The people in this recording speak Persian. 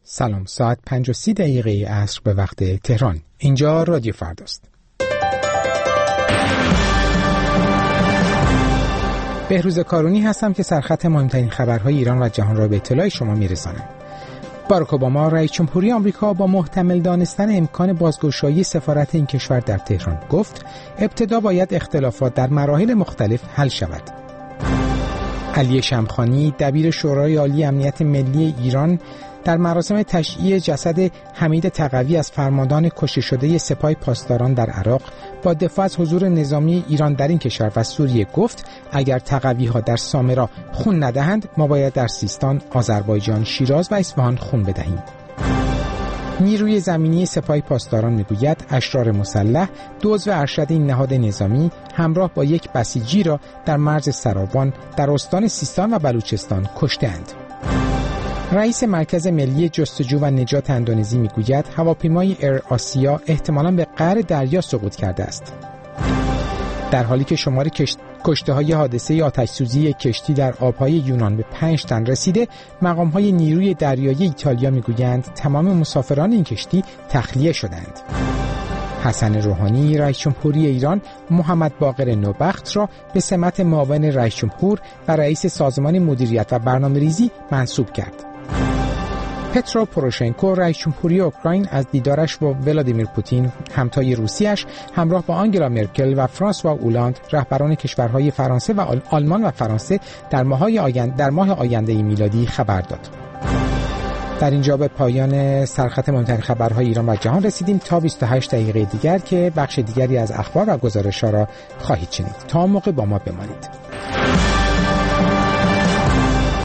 سلام، ساعت 5:30 عصر به وقت تهران. اینجا رادیو فرداست. بهروز کارونی هستم که سرخط مهمترین خبرهای ایران و جهان را به اطلاع شما میرسانم. باراک اوباما رئیس جمهوری آمریکا با محتمل دانستن امکان بازگشایی سفارت این کشور در تهران گفت ابتدا باید اختلافات در مراحل مختلف حل شود. علی شمخانی دبیر شورای عالی امنیت ملی ایران در مراسم تشییع جسد حمید تقوی از فرماندهان کشته شده سپاه پاسداران در عراق با دفاع از حضور نظامی ایران در این کشور و سوریه گفت اگر تقوی ها در سامرا خون ندهند ما باید در سیستان، آذربایجان، شیراز و اصفهان خون بدهیم. نیروی زمینی سپاه پاسداران میگوید اشرار مسلح دو عضو ارشد این نهاد نظامی همراه با یک بسیجی را در مرز سراوان در استان سیستان و بلوچستان کشته‌اند. رئیس مرکز ملی جستجو و نجات اندونزی میگوید هواپیمای ایر آسیا احتمالاً به قعر دریا سقوط کرده است. در حالی که شمار کشته‌های حادثه آتش‌سوزی کشتی در آب‌های یونان به 5 تن رسیده، مقام‌های نیروی دریایی ایتالیا میگویند تمام مسافران این کشتی تخلیه شدند. حسن روحانی رئیس جمهوری ایران محمد باقر نوبخت را به سمت معاون رئیس جمهور و رئیس سازمان مدیریت و برنامه‌ریزی منصوب کرد. پترو پوروشنکو رئیس جمهوری اوکراین از دیدارش با ولادیمیر پوتین همتای روسیش همراه با آنگلا مرکل و فرانسوا اولاند رهبران کشورهای فرانسه و آلمان و فرانسه در ماه آینده میلادی خبر داد. در اینجا به پایان سرخط مهمترین خبرهای ایران و جهان رسیدیم. تا 28 دقیقه دیگر که بخش دیگری از اخبار و گزارش‌ها را خواهید شنید. تا موقع با ما بمانید.